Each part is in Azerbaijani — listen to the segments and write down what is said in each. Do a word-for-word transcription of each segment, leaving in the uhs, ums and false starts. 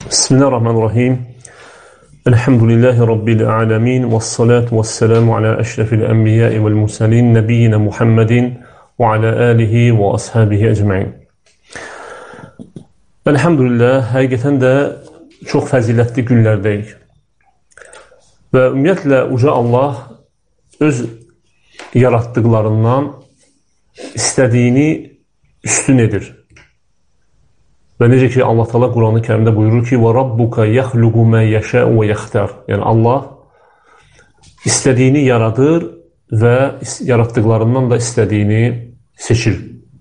Bismillahirrahmanirrahim. Elhamdülillahi Rabbil alemin. Vessalatu vesselamu ala eşrefil enbiyai vel mursalin. Nebiyyina Muhammedin ve ala alihi ve ashabihi ecmain. Elhamdülillah, həqiqətən də çox fəzilətli günlərdəyik. Və ümumiyyətlə, Uca Allah öz yaratdıqlarından istədiyini üstün edir. Və necə ki, Allah Teala Quran-ı Kərimdə buyurur ki, وَرَبُّكَ يَخْلُقُ مَا يَشَاءُ وَيَخْتَرُ. Yəni, Allah istədiyini yaradır və yaratdıqlarından da istədiyini seçir.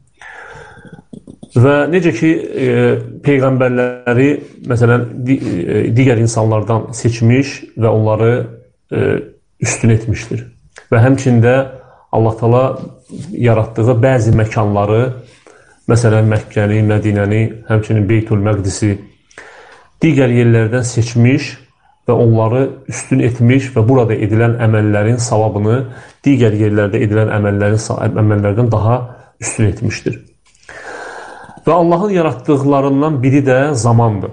Və necə ki, e, Peyğəmbərləri, məsələn, di, e, digər insanlardan seçmiş və onları e, üstün etmişdir. Və həmçində Allah Teala yaratdığı bəzi məkanları, məsələn, Məkkəni, Mədinəni, həmçinin Beytül Məqdisi digər yerlərdən seçmiş və onları üstün etmiş və burada edilən əməllərin savabını digər yerlərdə edilən əməllərin, əməllərdən daha üstün etmişdir. Və Allahın yaratdıqlarından biri də zamandır.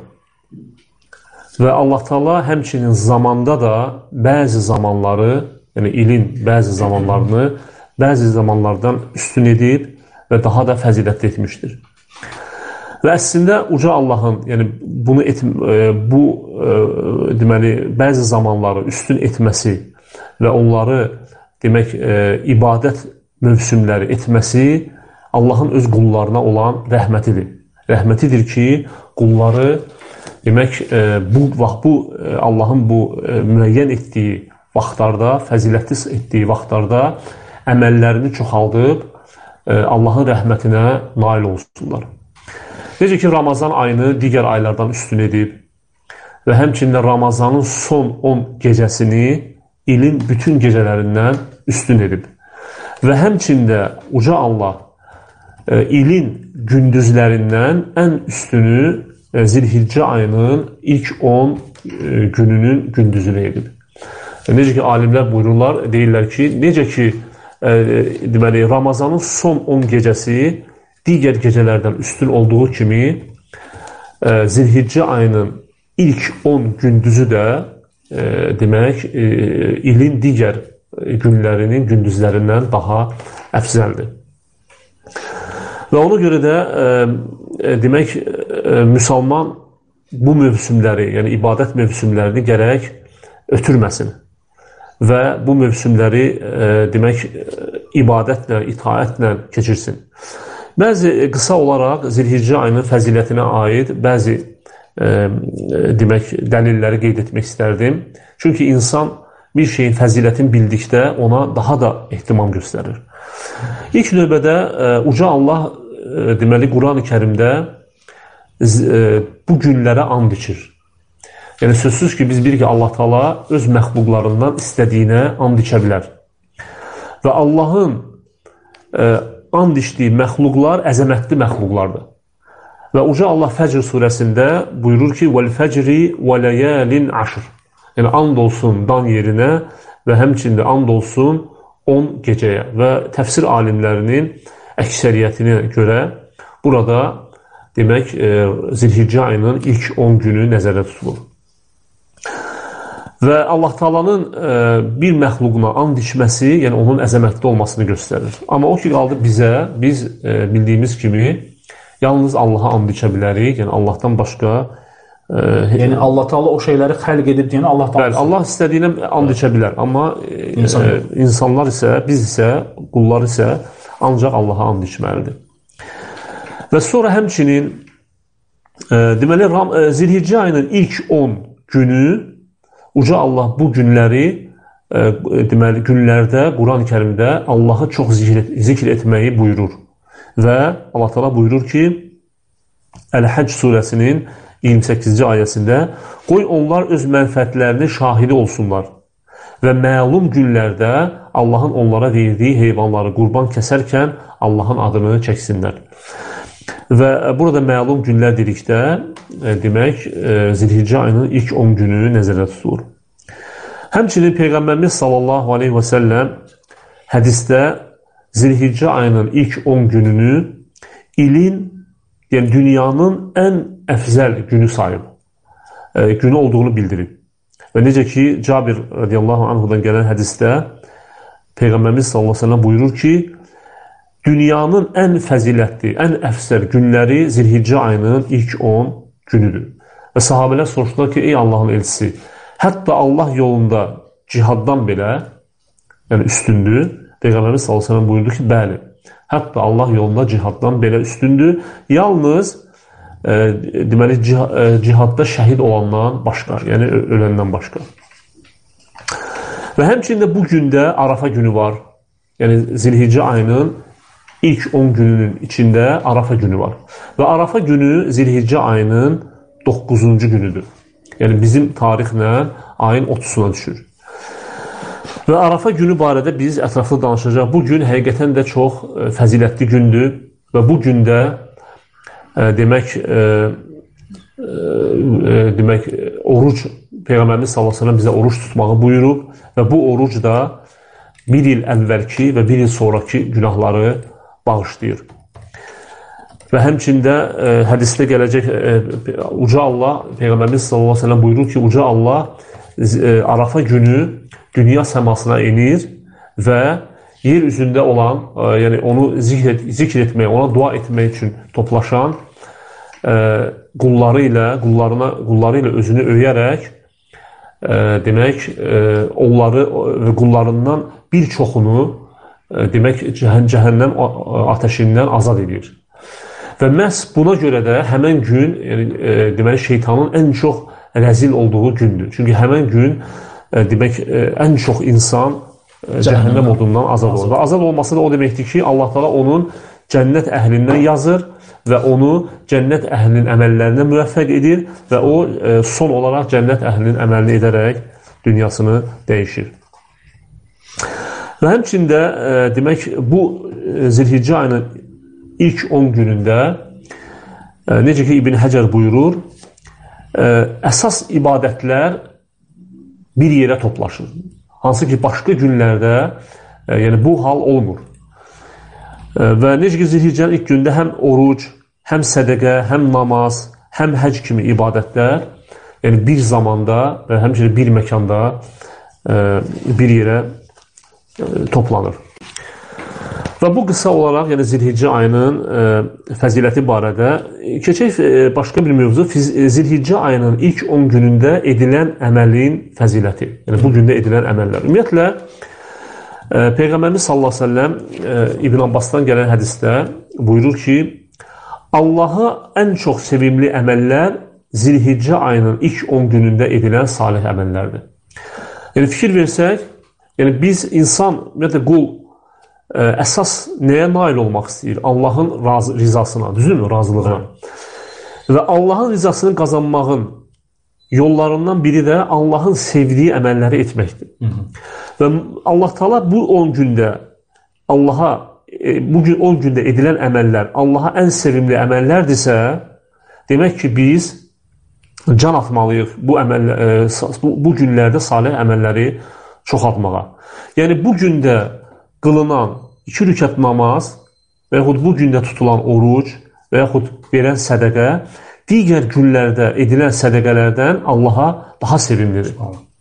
Və Allah Teala həmçinin zamanda da bəzi zamanları, yəni ilin bəzi zamanlarını bəzi zamanlardan üstün edib və daha da fəzilətli etmişdir. Və əslində Uca Allahın, yəni bunu et, bu deməli bəzi zamanları üstün etməsi və onları demək ibadət mövsümləri etməsi Allahın öz qullarına olan rəhmətidir. Rəhmətidir ki, qulları demək bu vaxt bu Allahın bu müəyyən etdiyi vaxtlarda, fəzilətli etdiyi vaxtlarda əməllərini çoxaldıb Allahın rəhmətinə nail olsunlar. Necə ki, Ramazan ayını digər aylardan üstün edib və həmçində Ramazanın son on gecəsini ilin bütün gecələrindən üstün edib. Və həmçində Uca Allah e, ilin gündüzlərindən ən üstünü e, Zilhiccə ayının ilk on e, gününün gündüzünü edib. E, necə ki, alimlər buyururlar, deyirlər ki, necə ki, E, deməli, Ramazanın son on gecəsi digər gecələrdən üstün olduğu kimi e, Zilhiccə ayının ilk on gündüzü də e, demək e, ilin digər günlərinin gündüzlərindən daha əfzəldir. Və ona görə də e, demək e, müsəlman bu mövsümləri, yəni ibadət mövsümlərini gərək ötürməsin. Və bu mövsümləri e, demək ibadətlə, itaətlə keçirsin. Bəzi qısa olaraq Zilhiccə ayının fəzilətinə aid bəzi e, demək dəlilləri qeyd etmək istərdim. Çünki insan bir şeyin fəzilətini bildikdə ona daha da ehtimam göstərir. İlk növbədə e, Uca Allah e, deməli Quran-ı Kərimdə e, bu günlərə and içir. Yəni, sözsüz ki, biz bilir ki, Allah Teala öz məxluqlarından istədiyinə and içə bilər. Və Allahın e, and içdiyi məxluqlar əzəmətli məxluqlardır. Və Uca Allah Fəcr surəsində buyurur ki, وَالْفَجْرِ وَلَيَالٍ عَشْرٍ. Yəni, and olsun dan yerinə və həmçində and olsun on gecəyə. Və təfsir alimlərinin əksəriyyətinə görə burada demək e, Zilhiccə ayının ilk on günü nəzərdə tutulur. Və Allah Taala'nın e, bir məxluquna and içməsi, yəni onun əzəmətli olmasını göstərir. Amma o ki, qaldı bizə, biz e, bildiyimiz kimi yalnız Allaha and içə bilərik, yəni Allahdan başqa e, yəni Allah Taala o şeyləri xəlq edib deyən Allah Taala. Bəli, Allah istədiyinə and içə bilər, amma e, İnsan e, insanlar isə, biz isə, qullar isə ancaq Allaha and içməlidir. Və sonra həmçinin e, deməli Ram, e, Zilhiccə ayının ilk on günü Uca Allah bu günləri, e, deməli, günlərdə, Quran-ı Kərimdə Allahı çox zikr, et, zikr etməyi buyurur. Və Allah Teala buyurur ki, Əl-Həcc surəsinin iyirmi səkkizinci ayəsində, qoy onlar öz mənfəətlərini şahidi olsunlar və məlum günlərdə Allahın onlara verdiyi heyvanları qurban kəsərkən Allahın adını çəksinlər. Və burada məlum günlər dedikdə, e, demək, e, Zilhiccə ayının ilk on günü nəzərdə tutulur. Həmçinin Peyğəmbərimiz sallallahu aleyhi və səlləm hədisdə Zilhiccə ayının ilk on gününü ilin, yəni dünyanın ən əfzəl günü sayıb. e, günü olduğunu bildirib. Və necə ki, Cabir radiyallahu anhudan gələn hədisdə Peyğəmbərimiz sallallahu aleyhi ve sellem buyurur ki, dünyanın ən fəzilətli, ən əfsər günləri Zilhiccə ayının ilk on günüdür. Və sahabələr soruşdular ki, ey Allahın elçisi, hətta Allah yolunda cihaddan belə, yəni üstündür. Peyğəmbərimiz sallallahu aleyhi ve sellem buyurdu ki, bəli, hətta Allah yolunda cihaddan belə üstündür. Yalnız e, deməli cihadda şəhid olandan başqa, yəni öləndən başqa. Və həmçində bu gündə Arafa günü var. Yəni Zilhiccə ayının ilk on gününün içində Arafa günü var. Və Arafa günü Zilhiccə ayının doqquzuncu günüdür. Yəni bizim tarixlə ayın otuzuna düşür. Və Arafa günü barədə biz ətraflı danışacaq. Bu gün həqiqətən də çox e, fəzilətli gündür və bu gündə e, demək e, e, demək oruc Peyğəmbərimiz sallallahu əleyhi və səlləm bizə oruc tutmağı buyurub və bu oruc da bir il əvvəlki və bir il sonraki günahları bağışlayır. Və həmçində e, hədisdə gələcək e, Uca Allah Peyğəmbərimiz sallallahu əleyhi və səlləm buyurur ki, Uca Allah e, Arafa günü dünya səmasına enir və yer üzündə olan, e, yəni onu zikr, zikr etməyə, ona dua etmək üçün toplaşan e, qulları ilə, qullarına, qulları ilə özünü öyərək e, demək, e, onları və qullarından bir çoxunu e, demək, cəhənnəm ateşindən azad edir. Və məhz buna görə də həmən gün, yəni, e, demək, şeytanın ən çox rəzil olduğu gündür. Çünki həmən gün demək, ən çox insan cəhənnəm odundan azad olur. Və azad olması da o deməkdir ki, Allah Teala onun cənnət əhlindən yazır və onu cənnət əhlinin əməllərinə müvəffəq edir və o son olaraq cənnət əhlinin əməlini edərək dünyasını dəyişir. Və həmçində demək, bu Zilhiccə ayının ilk on günündə necə ki, İbn Həcər buyurur, əsas ibadətlər bir yerə toplaşır. Hansı ki, başqa günlərdə e, yəni bu hal olmur. E, və necə ki, Zilhiccənin ilk gündə həm oruc, həm sədəqə, həm namaz, həm həc kimi ibadətlər, yəni bir zamanda və həmçinin bir məkanda e, bir yerə e, toplanır. Və bu qısa olaraq, yəni Zilhiccə ayının e, fəziləti barədə keçək e, başqa bir mövzu, Zilhiccə ayının ilk on günündə edilən əməlin fəziləti. Yəni bu gündə edilən əməllər. Ümumiyyətlə, e, Peyğəmbərimiz sallallahu əleyhi və səlləm e, İbn Abbasdan gələn hədisdə buyurur ki, Allaha ən çox sevimli əməllər Zilhiccə ayının ilk on günündə edilən salih əməllərdir. Yəni fikir versək, yəni biz insan, ümumiyyətlə qul əsas nəyə nail olmaq istəyir? Allahın razı, rizasına, düzdürmü? Razılığına. Və Allahın rizasını qazanmağın yollarından biri də Allahın sevdiyi əməlləri etməkdir. Hı -hı. Və Allah Teala bu on gündə Allaha, bu gün on gündə edilən əməllər Allaha ən sevimli əməllərdirsə, demək ki, biz can atmalıyıq bu, əməl, bu, bu günlərdə salih əməlləri çoxaltmağa. Yəni bu gündə qılınan iki rükət namaz və yaxud bu gündə tutulan oruc və yaxud verən sədəqə digər günlərdə edilən sədəqələrdən Allaha daha sevimlidir.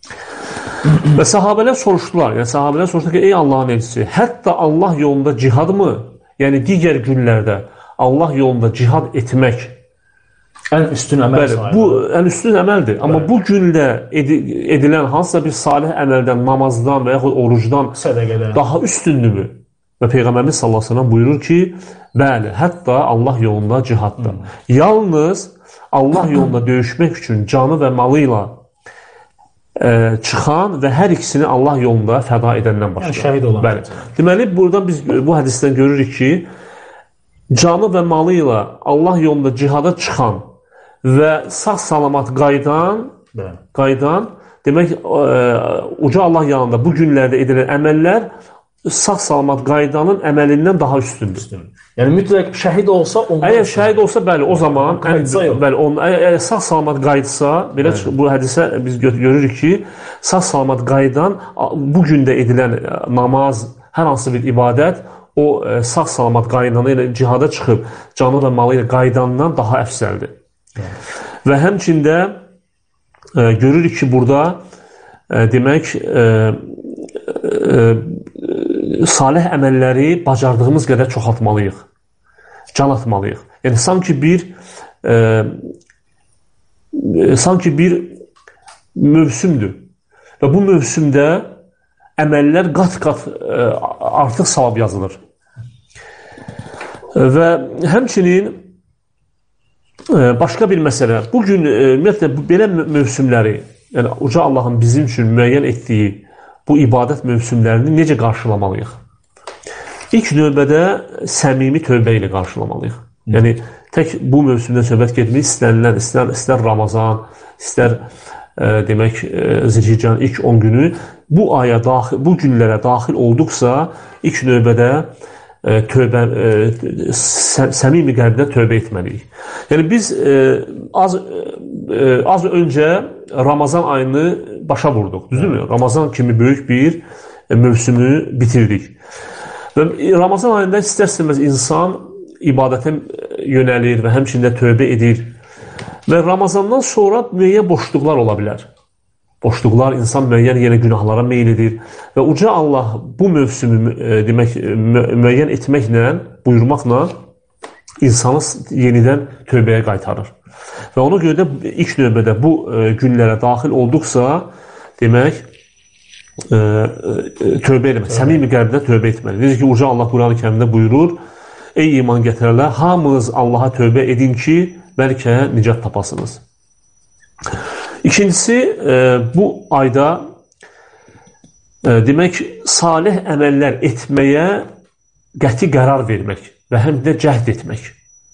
Və sahabələr soruşdular, yəni sahabələr soruşdular ki, ey Allahın elçisi, hətta Allah yolunda cihad mı? Yəni digər günlərdə Allah yolunda cihad etmək ən üstün əməl bəli, bu ən üstün əməldir. Amma bəli, bu gündə edi, edilən hansısa bir salih əməldən, namazdan və yaxud orucdan sədəqədən daha üstündürmü? Və Peyğəmbərimiz sallallahu əleyhi və səlləm buyurur ki, bəli, hətta Allah yolunda cihadda. Hmm. Yalnız Allah yolunda döyüşmək üçün canı və malı ilə e, çıxan və hər ikisini Allah yolunda fəda edəndən başqa. Yəni şəhid olan. Bəli. Deməli, buradan biz bu hədisdən görürük ki, canı və malı ilə Allah yolunda cihada çıxan və sağ-salamat qaydan, bəli, qaydan, demək, e, uca Allah yanında bu günlərdə edilən əməllər sağ-salamat qaydanın əməlindən daha üstündür. Yəni mütləq şəhid olsa, ondan əgər şəhid olsa, bəli, o zaman ən, bəli, on, əgər sağ-salamat qayıtsa, belə bəli, bu hədisə biz görürük ki, sağ-salamat qaydan bu gündə edilən namaz, hər hansı bir ibadət o sağ-salamat qaydanı ilə cihada çıxıb canı və malı ilə qaydandan daha əfsəldir. Bəli. Və həmçində e, görürük ki, burada e, demək e, e, salih əməlləri bacardığımız qədər çoxaltmalıyıq, can atmalıyıq. Yəni sanki bir e, e, sanki bir mövsümdür və bu mövsümdə əməllər qat-qat e, artıq savab yazılır. Və həmçinin e, başqa bir məsələ, bugün e, ümumiyyətlə belə mövsümləri, yəni Uca Allahın bizim üçün müəyyən etdiyi bu ibadət mövsümlərini necə qarşılamalıyıq? İlk növbədə səmimi tövbə ilə qarşılamalıyıq. Yəni tək bu mövsümdə söhbət getmir, istənilən, istər, istər Ramazan, istər e, demək e, Zilhiccanın ilk on günü bu aya daxil, bu günlərə daxil olduqsa ilk növbədə e, tövbə e, sə, səmimi qəlblə tövbə etməliyik. Yəni biz e, az e, az öncə Ramazan ayını başa vurduq, düzdürmü? Ramazan kimi böyük bir e, mövsümü bitirdik. Və Ramazan ayında istər-istəməz insan ibadətə yönəlir və həmçində tövbə edir. Və Ramazandan sonra müəyyən boşluqlar ola bilər. Boşluqlar, insan müəyyən yenə günahlara meyl edir. Və Uca Allah bu mövsümü e, demək, mü müəyyən etməklə, buyurmaqla insanı yenidən tövbəyə qaytarır. Və ona görə də ilk növbədə bu e, günlərə daxil olduqsa, demək, e, e, tövbə eləmək, səmimi qəlblə tövbə etməli. Necə ki, Uca Allah Quran-ı Kərimdə buyurur, ey iman gətirənlər, hamınız Allaha tövbə edin ki, bəlkə nicat tapasınız. İkincisi, e, bu ayda e, demək, salih əməllər etməyə qəti qərar vermək və həm də cəhd etmək.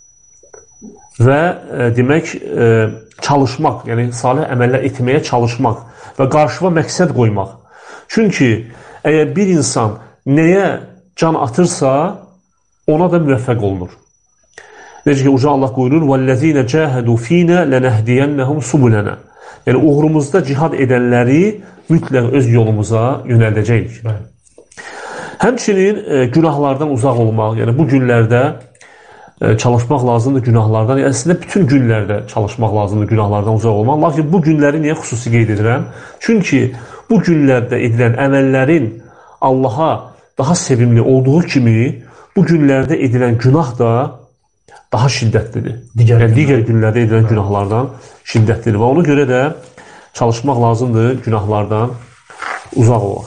Və e, demək, e, çalışmaq, yəni salih əməllər etməyə çalışmaq və qarşıma məqsəd qoymaq. Çünki əgər bir insan nəyə can atırsa, ona da müvəffəq olunur. Necə ki, Uca Allah buyurur, وَالَّذ۪ينَ جَاهَدُوا ف۪ينَ لَنَهْدِيَنَّهُمْ سُبُلَنَا. Yəni, uğrumuzda cihad edənləri mütləq öz yolumuza yönəldəcəyik. Həmçinin e, günahlardan uzaq olmaq, yəni bu günlərdə e, çalışmaq lazımdır günahlardan. Yəni, əslində bütün günlərdə çalışmaq lazımdır günahlardan uzaq olmaq. Lakin bu günləri niyə xüsusi qeyd edirəm? Çünki bu günlərdə edilən əməllərin Allaha daha sevimli olduğu kimi, bu günlərdə edilən günah da daha şiddətlidir. Digər, yəni, digər günlərdə edilən günahlardan şiddətlidir. Və ona görə də çalışmaq lazımdır günahlardan uzaq olaq.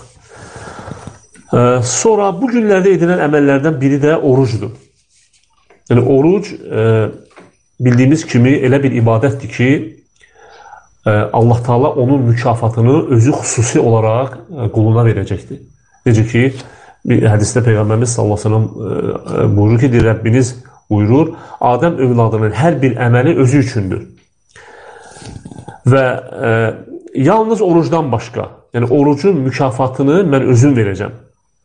Ee, sonra bu günlərdə edilən əməllərdən biri də orucdur. Yəni, oruc e, bildiyimiz kimi elə bir ibadətdir ki, e, Allah Teala onun mükafatını özü xüsusi olaraq e, quluna verəcəkdir. Necə ki, bir hədisdə Peyğəmbərimiz sallallahu əleyhi və səlləm e, buyurur ki, Rəbbiniz buyurur, Adəm övladının hər bir əməli özü üçündür. Və e, yalnız orucdan başqa, yəni orucun mükafatını mən özüm verəcəm.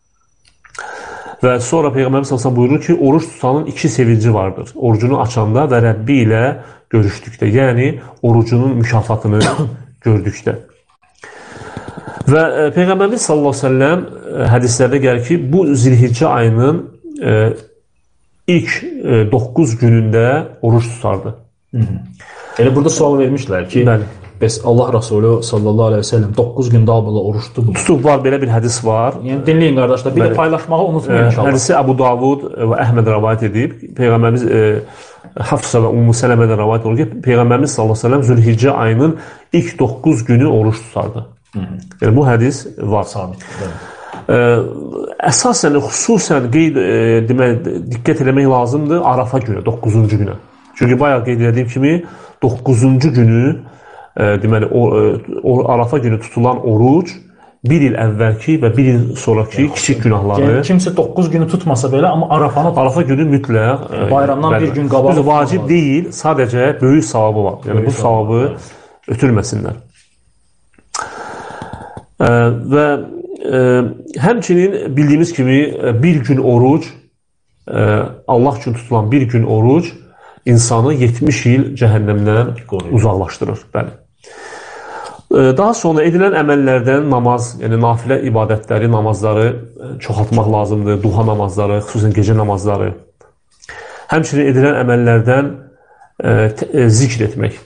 Və sonra Peyğəmbərimiz sallallahu əleyhi və səlləm buyurur ki, oruc tutanın iki sevinci vardır. Orucunu açanda və Rəbbi ilə görüşdükdə, yəni orucunun mükafatını gördükdə. Və e, Peyğəmbərimiz sallallahu əleyhi və səlləm e, hədislərdə gəlir ki, bu Zilhiccə ayının e, ilk e, doqquz günündə oruç tutardı. Hı -hı. Elə burada sual vermişlər ki, bəli, bəs Allah Rasulü sallallahu aleyhi ve sellem doqquz gün davamlı oruç tutub. Tutub var, belə bir hədis var. Yəni dinləyin qardaşlar, bir bəli, də paylaşmağı unutmayın e, inşallah. Hədisi Əbu Davud və Əhməd rəvayət edib. Peyğəmbərimiz e, Hafsa və Ümmü Sələmədən rəvayət olunur ki, Peyğəmbərimiz sallallahu aleyhi ve sellem Zülhiccə ayının ilk doqquz günü oruç tutardı. Hı -hı. Yəni bu hədis var. Sabit. Ə, əsasən, xüsusən qeyd, e, demək, diqqət eləmək lazımdır Arafa günə, doqquzuncu günə. Çünki bayaq qeyd edildiyim kimi doqquzuncu günü e, deməli, o, o Arafa günü tutulan oruc bir il əvvəlki və bir il sonraki yəni, kiçik günahları. Yəni, kimsə doqquz günü tutmasa belə, amma Arafanı Arafa günü mütləq e, bayramdan bəli, bir gün qabaq. Vacib var. Deyil, sadəcə böyük savabı var. Yəni böyük bu savabı evet, ötürməsinlər. E, və e, həmçinin bildiyimiz kimi bir gün oruc, e, Allah üçün tutulan bir gün oruc insanı yetmiş il cəhənnəmdən uzaqlaşdırır. Bəli. Daha sonra edilən əməllərdən namaz, yəni nafilə ibadətləri, namazları çoxaltmaq lazımdır. Duha namazları, xüsusən gecə namazları. Həmçinin edilən əməllərdən e, zikr etmək,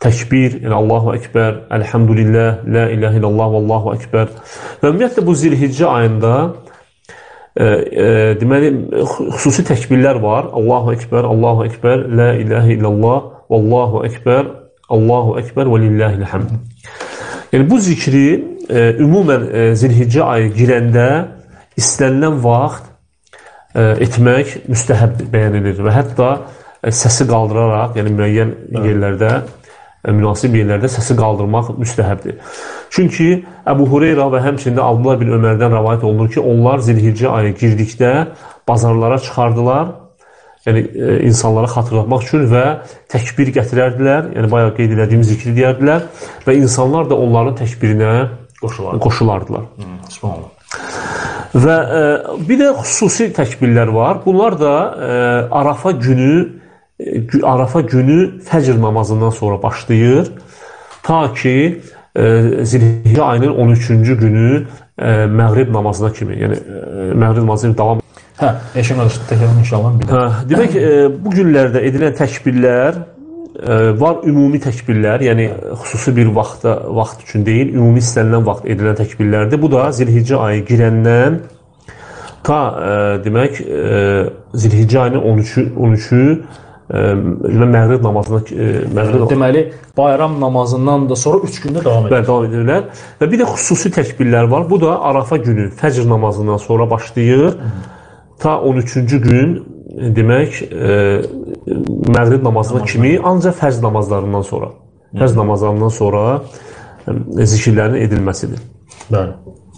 təkbir, yəni Allahu Ekber, Elhamdülillah, La ilahe illallah və Allahu Ekber. Və ümumiyyətlə bu Zilhiccə ayında e, e, deməli, xüsusi təkbirlər var. Allahu Ekber, Allahu Ekber, La ilahe illallah və Allahu Ekber, Allahu Ekber və lillahil hamd. Yəni bu zikri e, ümumən e, Zilhiccə ayı girəndə istənilən vaxt e, etmək müstəhəb bəyan edilir və hətta e, səsi qaldıraraq, yəni müəyyən yerlərdə, e, münasib yerlərdə səsi qaldırmaq müstəhəbdir. Çünki Əbu Hureyra və həmçində Abdullah bin Ömərdən rəvayət olunur ki, onlar Zilhiccə ayı girdikdə bazarlara çıxardılar, yəni e, insanlara xatırlatmaq üçün və təkbir gətirərdilər, yəni bayaq qeyd edədiyimiz zikri deyərdilər və insanlar da onların təkbirinə qoşular. qoşulardılar. Hmm, Subhanallah. Və e, bir də xüsusi təkbirlər var. Bunlar da e, Arafa günü e, Arafa günü fəcr namazından sonra başlayır ta ki e, Zilhiccə ayının on üçüncü günü e, məğrib namazına kimi, yəni e, məğrib namazı davam Hə, eşim qardaş, təkrar inşallah. Hə, demək, e, bu günlərdə edilən təkbirlər e, var, ümumi təkbirlər, yəni xüsusi bir vaxtda, vaxt üçün deyil, ümumi istənilən vaxt edilən təkbirlərdir. Bu da Zilhiccə ayı girəndən ta, e, demək, e, Zilhiccə ayının on üçü, on üçü e, məğrib namazına e, məğrib deməli, bayram namazından da sonra üç gündə davam edir. Bəli, davam edirlər. Və bir də xüsusi təkbirlər var. Bu da Arafa günü, fəcr namazından sonra başlayır. Hı. Ta on üçüncü gün demək e, məğrib namazına Namazlar. kimi ancaq fərz namazlarından sonra fərz namazlarından sonra e, zikirlərin edilməsidir. Bəli.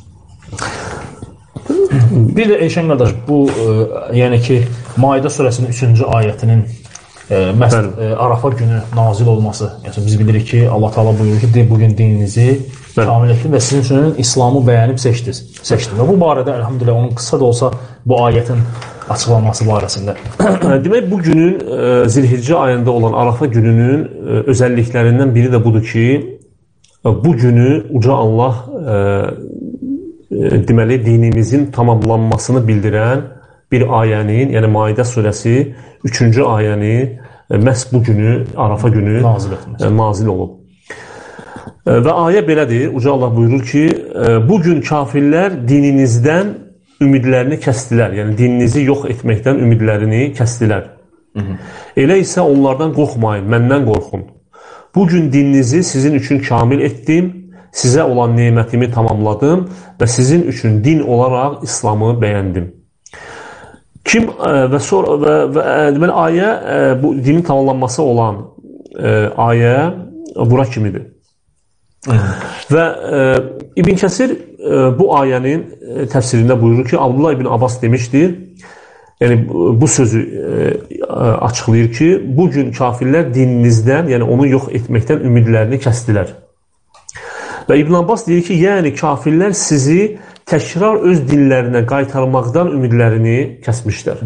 Bir də Eşən qardaş, bu e, yəni ki, Maidə surəsinin üçüncü ayətinin e, məhz e, Arafa günü nazil olması. Yəni biz bilirik ki, Allah Taala buyurur ki, de bugün dininizi kamil etdim və sizin üçün İslamı bəyənib seçdiniz. Seçdim. Və bu barədə elhamdülillah onun qısa da olsa bu ayətin açıqlanması barəsində. Demək, bu günün e, Zilhiccə ayında olan Arafa gününün e, özəlliklərindən biri də budur ki, e, bu günü Uca Allah e, e, deməli dinimizin tamamlanmasını bildirən bir ayənin, yəni Maidə surəsi üçüncü ayəni e, məhz bu günü, Arafa günü nazil, e, nazil olub. Və ayə belədir, Uca Allah buyurur ki, bu gün kafirlər dininizdən ümidlərini kəsdilər, yəni dininizi yox etməkdən ümidlərini kəsdilər. Hı -hı. Elə isə onlardan qorxmayın, məndən qorxun. Bu gün dininizi sizin üçün kamil etdim, sizə olan nemətimi tamamladım və sizin üçün din olaraq İslamı bəyəndim. Kim və sonra və, və deməli ayə bu dinin tamamlanması olan ayə bura kimidir. Və e, İbn Kəsir e, bu ayənin e, təfsirində buyurur ki, Abdullah ibn Abbas demişdir, yəni bu sözü e, açıqlayır ki, bu gün kafirlər dininizdən, yəni onu yox etməkdən ümidlərini kəsdilər. Və İbn Abbas deyir ki, yəni kafirlər sizi təkrar öz dinlərinə qaytarmaqdan ümidlərini kəsmişlər.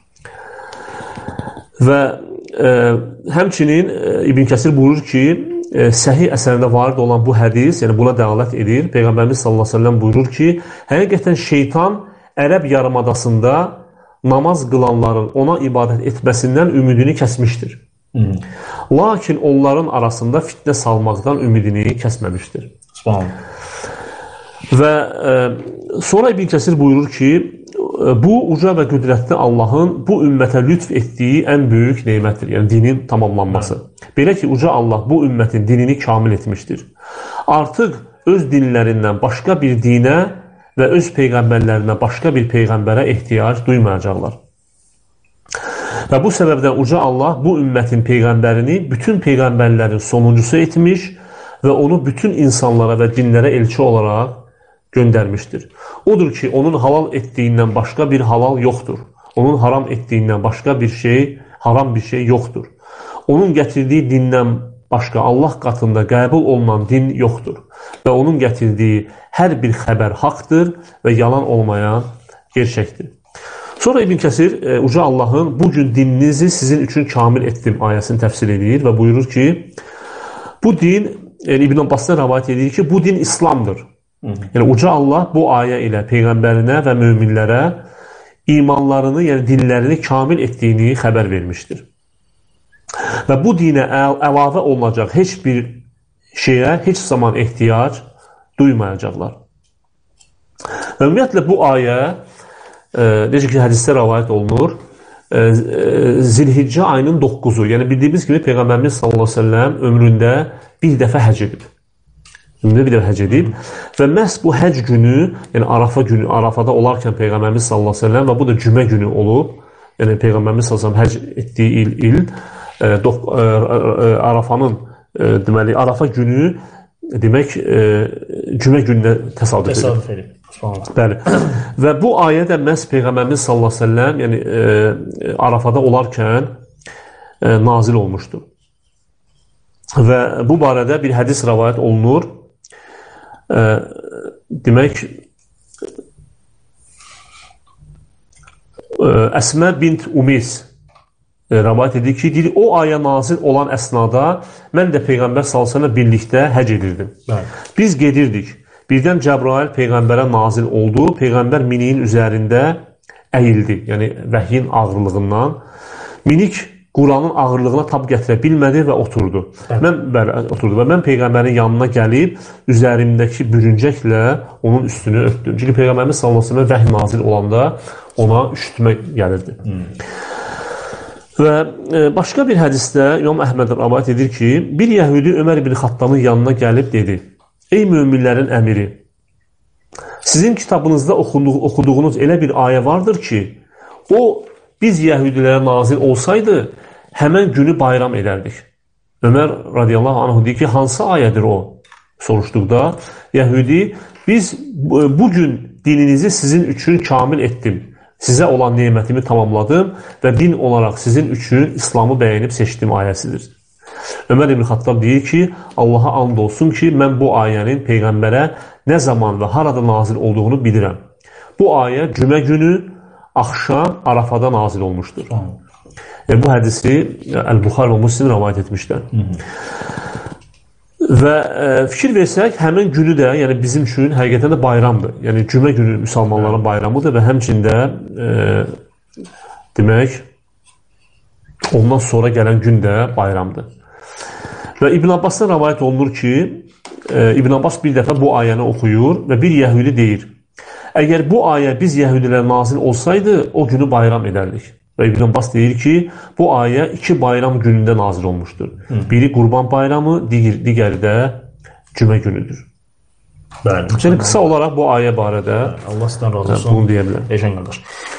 Və e, həmçinin e, İbn Kəsir buyurur ki, Səhih əsərində varid olan bu hədis, yəni buna dəlalət edir. Peyğəmbərimiz sallallahu əleyhi və səlləm buyurur ki, həqiqətən şeytan Ərəb yarımadasında namaz qılanların ona ibadət etməsindən ümidini kəsmişdir. Hı. Lakin onların arasında fitnə salmaqdan ümidini kəsməmişdir. Subhanallah. Və e, sonra İbn Kəsir buyurur ki, bu uca və qüdrətli Allahın bu ümmətə lütf etdiyi ən böyük nemətdir, yəni dinin tamamlanması. Belə ki, uca Allah bu ümmətin dinini kamil etmişdir. Artıq öz dinlərindən başqa bir dinə və öz peyğəmbərlərinə başqa bir peyğəmbərə ehtiyac duymayacaqlar. Və bu səbəbdən uca Allah bu ümmətin peyğəmbərini bütün peyğəmbərlərin sonuncusu etmiş və onu bütün insanlara və dinlərə elçi olaraq göndərmişdir. Odur ki, onun halal etdiyindən başqa bir halal yoxdur. Onun haram etdiyindən başqa bir şey, haram bir şey yoxdur. Onun gətirdiyi dindən başqa Allah qatında qəbul olunan din yoxdur. Və onun gətirdiyi hər bir xəbər haqdır və yalan olmayan gerçəkdir. Sonra İbn Kəsir e, uca Allahın bu gün dininizi sizin üçün kamil etdim ayəsini təfsir edir və buyurur ki, bu din, yəni İbn Abbasdan rəvayət edir ki, bu din İslamdır. Yəni uca Allah bu ayə ilə peyğəmbərinə və möminlərə imanlarını, yəni dinlərini kamil etdiyini xəbər vermişdir. Və bu dinə əl əlavə olunacaq heç bir şeyə heç zaman ehtiyac duymayacaqlar. Və ümumiyyətlə bu ayə, e, necə ki hədisdə rəvayət olunur, e, e, Zilhiccə ayının doqquzu, yəni bildiyimiz kimi Peyğəmbərimiz sallallahu əleyhi və səlləm ömründə bir dəfə həcc edib. Ömründə bir dəfə həcc edib və məhz bu həcc günü, yəni Arafa günü, Arafada olarkən Peyğəmbərimiz sallallahu əleyhi və səlləm və bu da cümə günü olub, yəni Peyğəmbərimiz sallallahu əleyhi və səlləm həcc etdiyi il, il e, doq, e, e, Arafanın e, deməli, Arafa günü demək e, cümə gününə təsadüf edib. Təsadüf edib. Bəli. Və bu ayə də məhz Peyğəmbərimiz sallallahu əleyhi və səlləm, yəni e, Arafada olarkən e, nazil olmuşdu. Və bu barədə bir hədis rəvayət olunur. E, demək e, Əsmə bint Umis e, rəvayət edir ki, deyir, o ayə nazil olan əsnada mən də Peyğəmbər sallallahu əleyhi və səlləm birlikdə həcc edirdim. Bəli. Biz gedirdik. Birdən Cəbrail Peyğəmbərə nazil oldu. Peyğəmbər miniyin üzərində əyildi. Yəni vəhyin ağırlığından. Minik Quranın ağırlığına tab gətirə bilmədi və oturdu. Evet. Mən bəli, oturdu və mən Peyğəmbərin yanına gəlib üzərimdəki bürüncəklə onun üstünü örtdüm. Çünki Peyğəmbərimiz sallallahu əleyhi və səlləm vəhy nazil olanda ona üşütmə gəlirdi. Hmm. Və e, başqa bir hədisdə İmam Əhməd rəvayət edir ki, bir yəhudi Ömər ibn Xattabın yanına gəlib dedi: Ey möminlərin əmiri, sizin kitabınızda oxuduğunuz elə bir ayə vardır ki, o biz yəhudilərə nazil olsaydı, həmən günü bayram edərdik. Ömər radiyallahu anh deyir ki, hansı ayədir o? Soruşduqda, yəhudi, biz bugün dininizi sizin üçün kamil etdim. Sizə olan nemətimi tamamladım və din olaraq sizin üçün İslamı bəyənib seçdim ayəsidir. Ömər ibn Xattab deyir ki, Allaha and olsun ki, mən bu ayənin Peyğəmbərə nə zaman və harada nazil olduğunu bilirəm. Bu ayə cümə günü axşam Arafada nazil olmuşdur. E, bu hədisi Əl-Buxari və Müslim rəvayət etmişlər. Hı -hı. Və e, fikir versək, həmin günü də, yəni bizim üçün həqiqətən də bayramdır. Yəni cümə günü müsəlmanların bayramıdır və həmçində e, demək, ondan sonra gələn gün də bayramdır. Və İbn Abbasdan rəvayət olunur ki, e, İbn Abbas bir dəfə bu ayəni oxuyur və bir yəhudi deyir: əgər bu ayə biz yəhudilərə nazil olsaydı, o günü bayram edərdik. Və İbn Abbas deyir ki, bu ayə iki bayram günündə nazil olmuşdur. Hı. Biri Qurban bayramı, digər, digəri də cümə günüdür. Bəli. Yəni qısa olaraq bu ayə barədə Allah sizdən razı olsun. Bunu deyə bilərəm. Eşən qardaş.